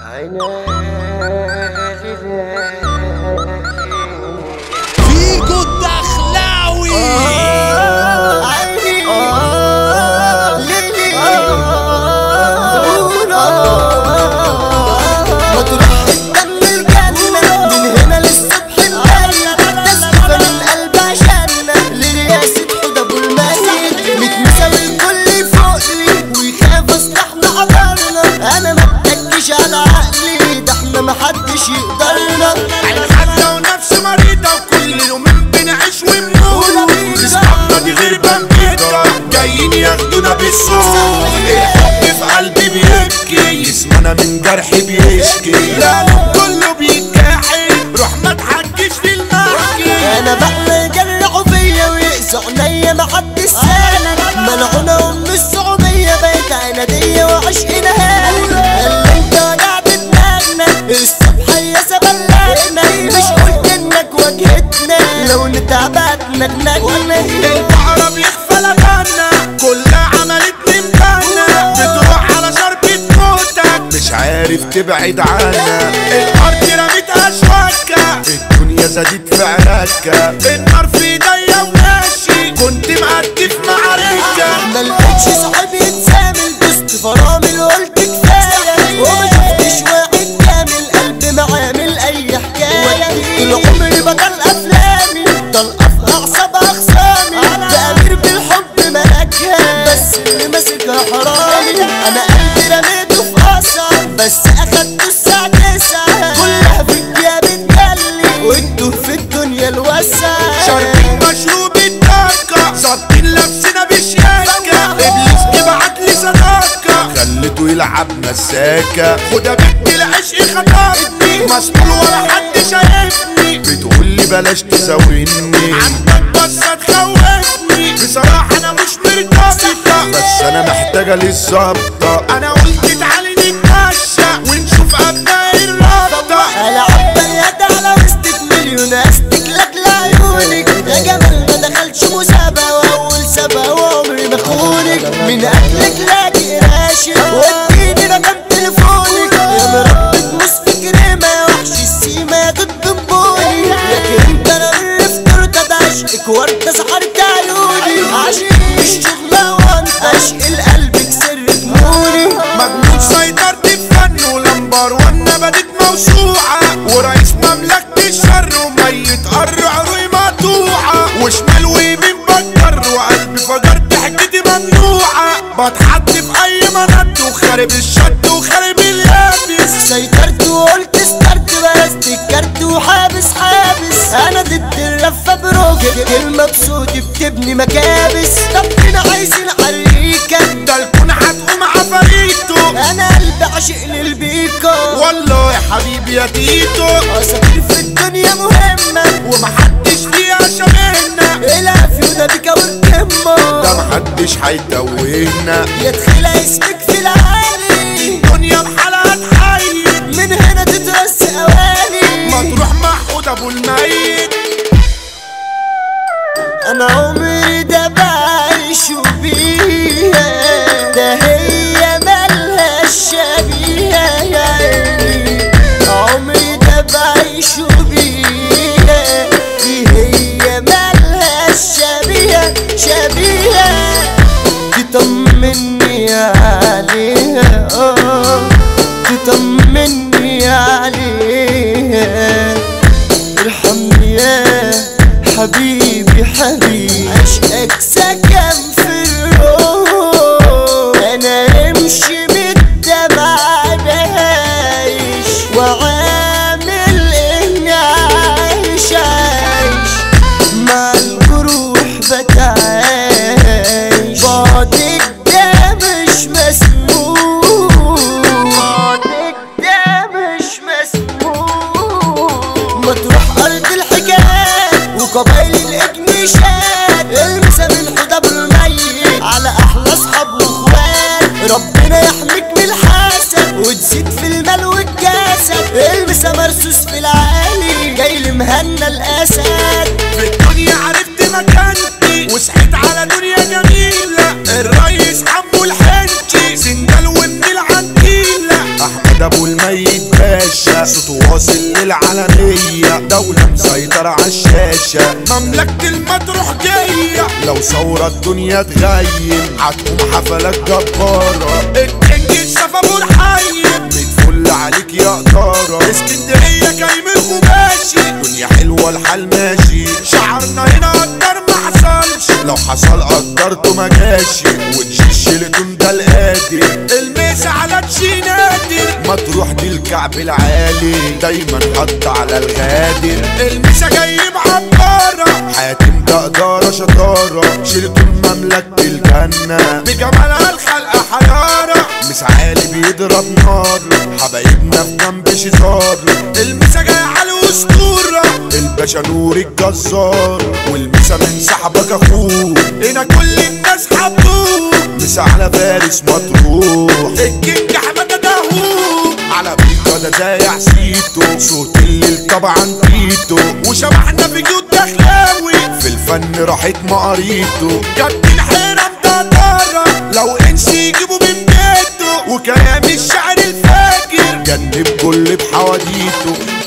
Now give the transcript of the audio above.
فيجو الدخلاوي محدش يقدرنا الحاجة ونفس مريضة وكل يومين بنعيش ونموت. اصحابنا دي غير بنجيتة جايين ياخدونا بالصوت. الحب في قلبي بيبكي اسمنا من جرحي بيشكي. القلب كله بيتكحل روح ما تحكيش في المحكي. انا بقى يجرحوا فيا ويقسوا عينيا محدش سالك. ملعونة ام الصعوبية بقت عنادية وعشقنا هالي. الصبح يا سبلتنا مش قلت انك واجهتنا لو نتعبتنا دماغنا. البقرة بيخفى لبنا كلها عملت ممكنة. بتروح على شربة موتك مش عارف تبعد عنا. الارض رميت اشواكة الدنيا زادت في عراكة. النار في ايديا وماشي كنت مقدف معركة. ملقتش صاحب يتسامل دوست فرامل وقلت كفاية. وما شفتش واحد معامل اي حكاية. طول عمري بطل افلامي طلقة في اعصاب اخصامي. بأمير بالحب ملكها بس اللي ماسكها حرامي. انا قلبي رميته في قصر بس اخدته الساعة 9. كلها في الجياب اتجلي وانتوا في الدنيا الوسع. شاربين مشروب الطاقة ظابطين لابسنا بشياكة. ابليس ابعتلي صداقة خليته يلعب مساكة. خدها بنت العشق خطفني مسطول ولا حد شايفني. بتقولي بلاش تساويني عندك بصة تخوفني. بصراحة انا مش مرتبطة بس انا محتاجة للظبطة. انا قلت تعالي نتمشى ونشوف ابناء الرابطة. العب باليد على وسط مليون استكلك لعيونك. يا جمال ما دخلش مسابقة واول سبقة وعمري ما خونك. من اكلك لاقي راشد واديني رقم تليفونك. يا مربط مص كريمة يا وحش السيما تضبوني. يا كريمة انا بالرفطر ده عشقك وردة سحرت عيوني. عشق مش شغلة وانت عشق القلب كسر دموني. مجنون سيطرت بفن ولمبر وانا بدت موسوعة. ورئيس مملكة الشر وميت قرع روي مقطوعة. وشمال ويمين بكر وقلبي فجر ضحكتي ممنوعة. بتحط في اي منط وخارب الشد وخارب اليابس. سيطرت وقلت استرت برست الكارت وحابس انا ضد اللفة بروجة. كلمة بصوتي بتبني مكابس. طب فينا عايزين عريكة ده الكون هتقوم عفاريته. انا قلبي عاشق للبيكو والله يا حبيبي يا تيتو. اساطير في الدنيا مهمة ومحدش فيها شبهنا. الافيو ده بيكا والكمة ده محدش هيتوهنا. يا تخيلة اسمك في العالي الدنيا بحالها تحيد. من هنا تترس اواني. ما تروح محمود ابو الميت. انا عمري ده بعيشه بيها. ده هي مالهاش شبيهة يا عيني. عمري ده بعيشه بيها. دي هي مالهاش شبيهة تطمني عليها. تطمني عليها. ارحمني يا حبيبي عشقك سكن في الروح. انا امشي بالدمع بعيش وعامل اني عايش مع الجروح بتعايش. بعدك ده مش مسموح. ما تروح ارض الحكايات وقبائل الاجنشات. المسا من حدب الميت على احلى اصحاب واخوات. ربنا يحميك من الحسد وتزيد في المال والجسد. المسا مرسوس في العالي جاي لمهنا الاسد. في الدنيا عرفت مكانتي وصحيت على دنيا جميلة. الريس حمو الحنشي سندال ومن العنتيلة. احمد ابو الميت واصل للعالمية، دولة مسيطرة عالشاشة، مملكة المطروح جاية، لو ثورة الدنيا تغيم هتقوم حفلات جبارة. الكينج الشفا ابو الحي بتفل عليك يا قدارة، اسكندرية جاي من الخماشي، دنيا حلوة الحال ماشي، شعرنا هنا قدر ما حصلش، لو حصل قدرته ما جاشي، وتشيش التون ده القادر، الميس على تشي نادر، مطروح دي الكعب العالي، دايما حط على الغادر، الميسا جاي بعبارة، حاتم ده قدارة شطارة، شيلتون مملكة الجنة، بجمالها الخلقة حيارة، مس عالي بيضرب نار، حبايبنا في جنب شزار، الميسا جاي على الاسطورة، الباشا نور الجزار، والميسا من صاحبك اخوه، هنا كل الناس حبوه، مسا على فارس مطروح، الكينج احمد داوود، على بيكا ده زايع سيتو، صوت الليل طبعا بيتو، وشبحنا في جود دخلاوي، في الفن راحت مقاريته، جد الحيرة مدارة، لو انسي يجيبوا من بيته، وكلام الشعر الفاجر جنب كل بحواديته.